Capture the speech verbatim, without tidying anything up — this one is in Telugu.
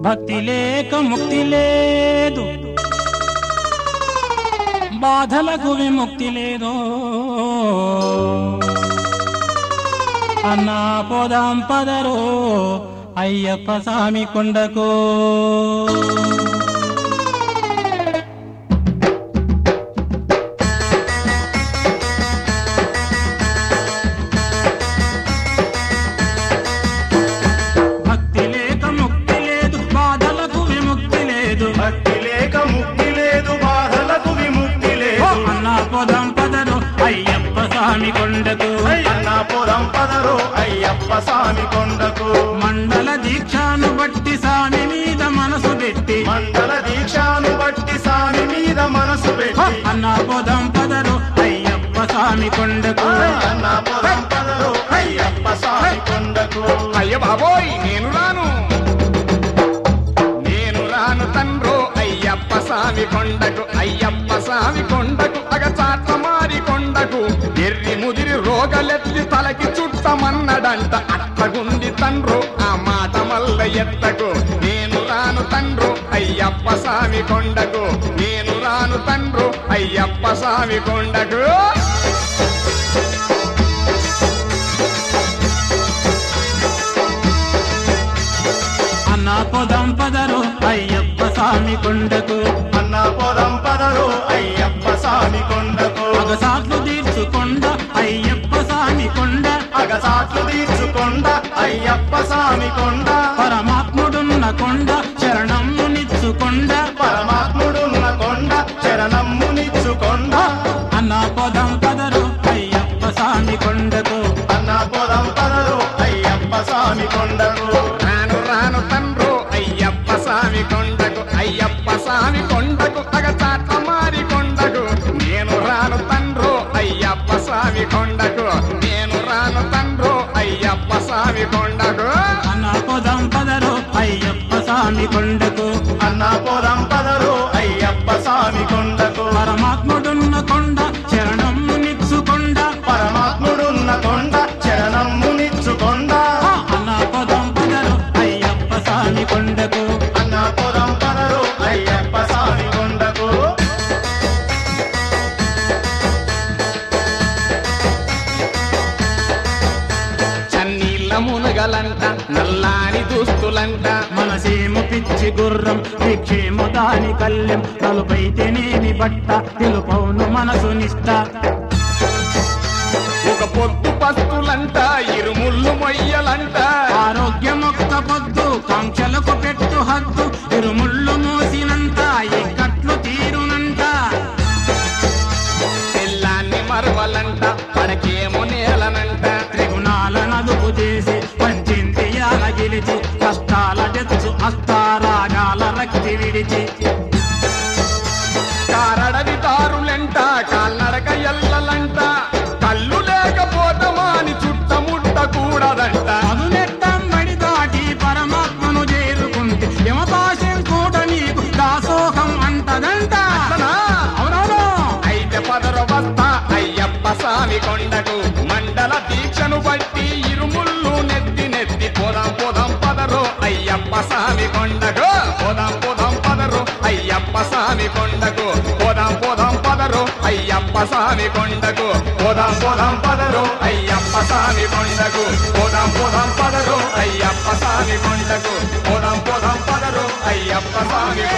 భక్తి లేక ముక్తి లేదు, బాధలకు విముక్తి లేదు. అన్నా పోదాం పదరో అయ్యప్ప స్వామి కొండకు. భక్తి లేక ముక్తి లేదు, బాధలకు విముక్తి లేదు. భక్తి లేక ముక్తి లేదు, బాధలకు విముక్తి లేదు. అన్నా పోదాం పదరో అయ్యప్ప స్వామి కొండకు. అన్నా పోదాం పదరో అయ్యప్ప స్వామి కొండకు. మండల దీక్షను బట్టి స్వామి మీద మనసు పెట్టి, మండల దీక్షను బట్టి స్వామి మీద మనసు పెట్టి. అన్నా పోదాం పదరో అయ్యప్ప స్వామి కొండకు. అన్నా పోదాం పదరో అయ్యప్ప స్వామి కొండకు. అయ్య బాబోయ్ నేను రాను, నేను రాను తండ్రో అయ్యప్ప స్వామి కొండకు. అయ్యప్ప స్వామి కొండకు అగచాట్ల మారి కొండకు. ఎర్రి ముదిరి రోగలెత్తి తలకి చుట్టమన్నడంట. అట్టగుండి తండ్రు ఆ మాట మల్ల ఎత్తకు. నేను రాను తండ్రు అయ్యప్ప స్వామి కొండకు. నేను రాను తండ్రు అయ్యప్ప స్వామి కొండకు. అన్నా పోదాం పదరో అయ్యప్ప స్వామి కొండకు. అన్నా పోదాం పదరో అయ్యప్ప స్వామి కొండకు. అగసాట్లు తీర్చుకొండ అయ్యప్ప స్వామి కొండ. అగసాట్లు తీర్చుకొండ అయ్యప్ప స్వామి కొండ. పరమాత్ముడున్న కొండ శరణమ్ము నిచ్చుకొండ. పరమాత్ముడున్న కొండ శరణమ్ము నిచ్చుకొండ. అన్నా పోదాం పదరో అయ్యప్ప స్వామి కొండకు. అన్నా పోదాం పదరో అయ్యప్ప స్వామి కొండకు. రాను రాను తండ్రు అయ్యప్ప స్వామి కొండకు. అయ్యప్ప స్వామి కొండకు అగచాట్ల మారి కొండకు. నేను రాను తండ్రు అయ్యప్ప స్వామి కొండకు. నేను రాను తండ్రు అయ్యప్ప స్వామి కొండకు. అన్నా పోదాం పదరో అయ్యప్ప స్వామి కొండకు. అన్నా పోదాం పదరో అయ్యప్ప స్వామి కొండకు. పరమాత్ముడున్న కొండ శరణమ్ము నిచ్చుకొండ. పరమాత్ముడున్న కొండ శరణమ్ము నిచ్చుకొండ. అన్నా పోదాం పదరో అయ్యప్ప స్వామి కొండకు. అన్నా పోదాం పదరో అయ్యప్ప స్వామి కొండకు. చన్నీళ్ళ మునగలంట, నల్లాని దుస్తులంట. మనసేము పిచ్చి గుర్రం విక్షేము దాని కళ్ళెం. తలుపైతేనేమి బట్ట తెలుపౌను మనసు నిష్ట. ఒక పొద్దు పస్తులంట, ఇరుముళ్ళు మొయ్యలంట. ఆరోగ్యమొక్క పొద్దు కాంక్షలకు పెట్టు హద్దు. ఇరుముళ్ళు మోసినంత ఎక్కట్లు తీరునంట. తెల్లాన్ని మరవలంట, పడకేమో నేలనంట. త్రిగుణాల నదుపు చేసి పంచేంద్రియాల గెలిచి, కష్టాల తెచ్చు అస్తారాగాల రక్తి విడిచి. కారడవి దారులంట, కాల్నడక ఎల్లలంట. కళ్ళు లేకపోతమాని చుట్టముట్ట కూడదంట. అదునెట్టం బడి దాటి పరమాత్మను చేరుకుంటే యమపాశం కూడా నీకు దాసోహం అంటదంట. అట్లనా? అవునవును. అయితే పదర వస్తా అయ్యప్ప స్వామి కొండకు. మండల దీక్షను బట్టి ఇరుముళ్ళు నెత్తి నెత్తి. పోదాం పోదాం పదరు అయ్యప్ప స్వామి కొండకు. పోదాం పోదాం పదరు అయ్యప్ప స్వామి కొండకు. పోదాం పోదాం పదరు అయ్యప్ప స్వామి కొండకు. పోదాం పోదాం పదరు అయ్యప్ప స్వామి కొండకు. పోదాం పోదాం పదరు అయ్యప్ప స్వామి కొండకు. పోదాం పోదాం పదరు అయ్యప్ప స్వామి